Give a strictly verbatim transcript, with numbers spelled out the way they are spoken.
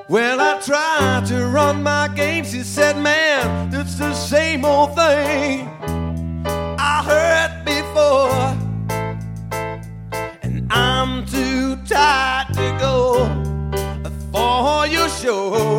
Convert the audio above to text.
Well, I tried to run my game. She said, man, it's the same old thing I heard before, and I'm too tired to go for your show.